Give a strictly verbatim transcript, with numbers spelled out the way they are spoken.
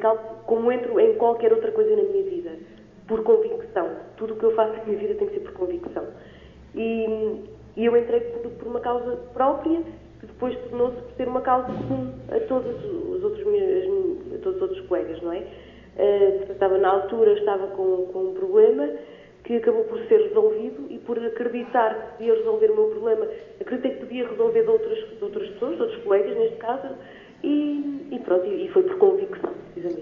radical, como entro em qualquer outra coisa na minha vida, por convicção. Tudo o que eu faço na minha vida tem que ser por convicção. E, e eu entrei por, por uma causa própria, que depois tornou-se por ser uma causa comum a todos os outros, meus, a todos os outros colegas, não é? Uh, estava na altura, estava com, com um problema que acabou por ser resolvido e por acreditar que podia resolver o meu problema, acreditei que podia resolver de outras, de outras pessoas, de outros colegas neste caso, e, e pronto, e foi por convicção, precisamente.